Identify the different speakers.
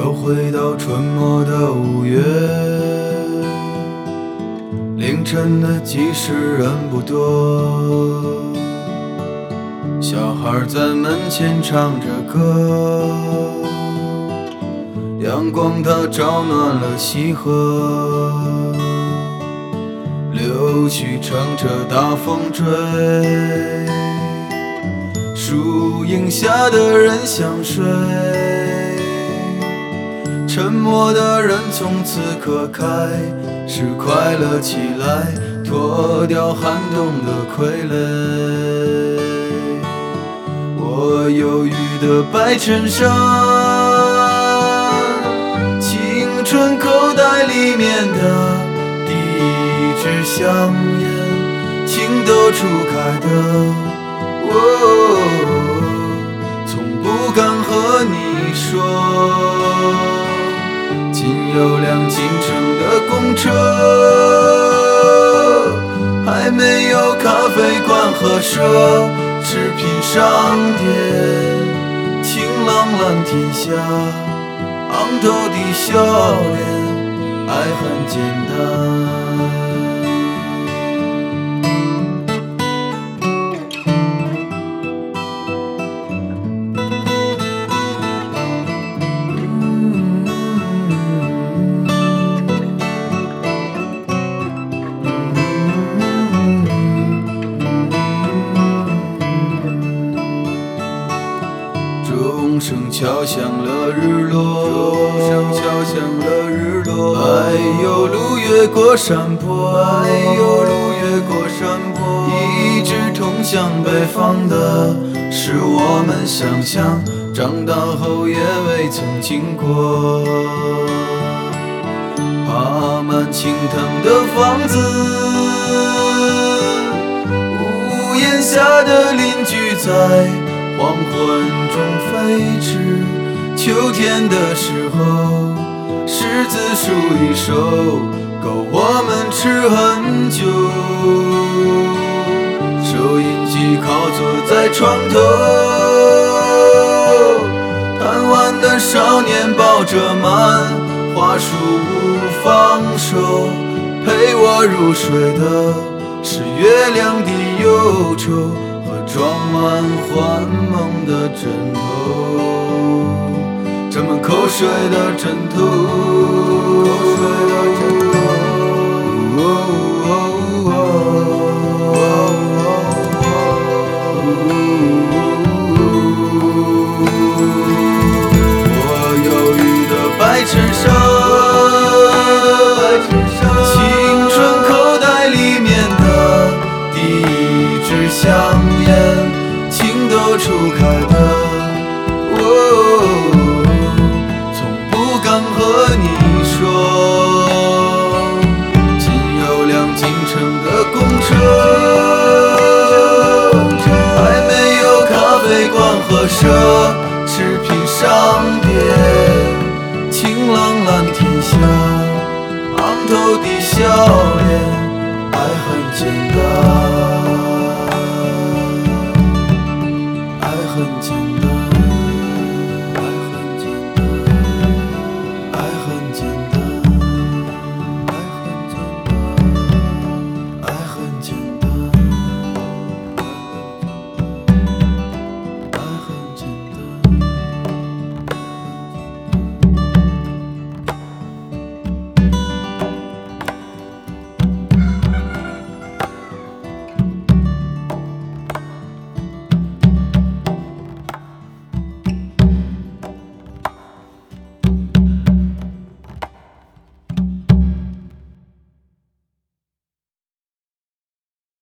Speaker 1: 又回到春末的5月，凌晨的集市人不多，小孩在门前唱着歌，阳光它照暖了溪河，柳絮乘着大风追，树荫下的人想睡，沉默的人从此刻开始快乐起来，脱掉寒冬的傀儡。我忧郁的白衬衫，青春口袋里面的第一支香烟，情窦初开的从不敢和你说。仅有辆进城的公车，还没有咖啡馆和奢侈品商店，晴朗蓝天下，昂头的笑脸，爱很简单。钟声敲响了日落，哎呦路越过山坡，一直通向北方的是我们想象，长大后也未曾经过。爬满青藤的房子，屋檐下的邻居在黄昏中飞驰，秋天的时候，柿子树一熟，够我们吃很久。收音机靠坐在床头，贪玩的少年抱着漫画书不放手，陪我入睡的是月亮的忧愁，装满幻梦的枕头，沾满口水的枕头，我忧郁的白衬衫，青春口袋里面的第一支香烟，情窦初开的从不敢和你说。仅有辆进城的公车，还没有咖啡馆和奢